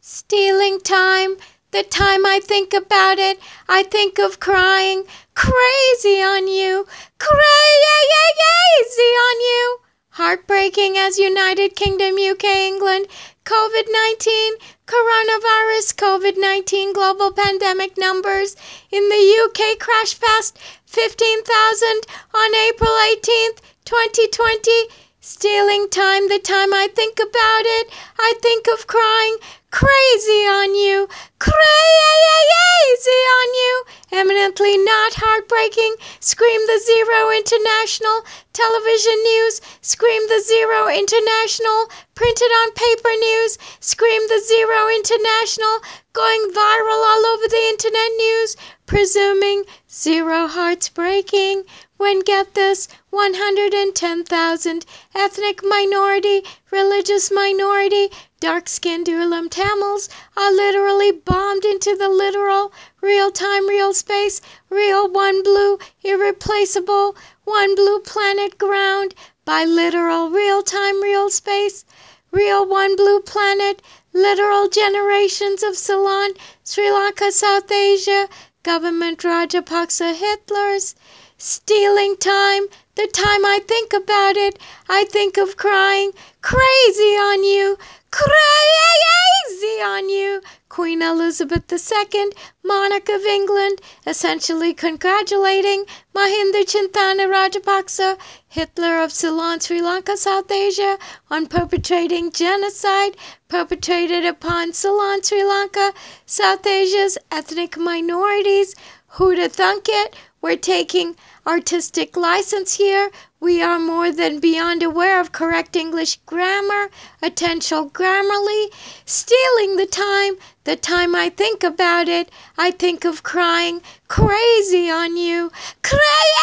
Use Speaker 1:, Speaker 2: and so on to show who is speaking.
Speaker 1: Stealing time, the time I think about it, I think of crying. Crazy on you, crazy on you. Heartbreaking as United Kingdom, UK, England, COVID-19, coronavirus, COVID-19 global pandemic numbers in the UK crashed past 15,000 on April 18th, 2020. Stealing time, the time I think about it, I think of crying. Crazy on you, crazy on you. Eminently not heartbreaking. Scream the Zero International television news. Scream the Zero International printed on paper news. Scream the Zero International going viral all over the internet news. Presuming zero hearts breaking when, get this, 110,000 ethnic minority, religious minority, dark-skinned Ulam Tamils are literally bombed into the literal, real-time, real space, real one blue, irreplaceable, one blue planet ground by literal, real-time, real space, real one blue planet, literal generations of Ceylon, Sri Lanka, South Asia, government Rajapaksa Hitlers, stealing time, the time I think about it, I think of crying. Crazy on you, crazy on you. Queen Elizabeth II, monarch of England, essentially congratulating Mahinda Chintana Rajapaksa, Hitler of Ceylon, Sri Lanka, South Asia, on perpetrating genocide perpetrated upon Ceylon, Sri Lanka, South Asia's ethnic minorities. Who'da thunk it? We're taking artistic license here. We are more than beyond aware of correct English grammar, attentional Grammarly, stealing the time I think about it, I think of crying. Crazy on you, crazy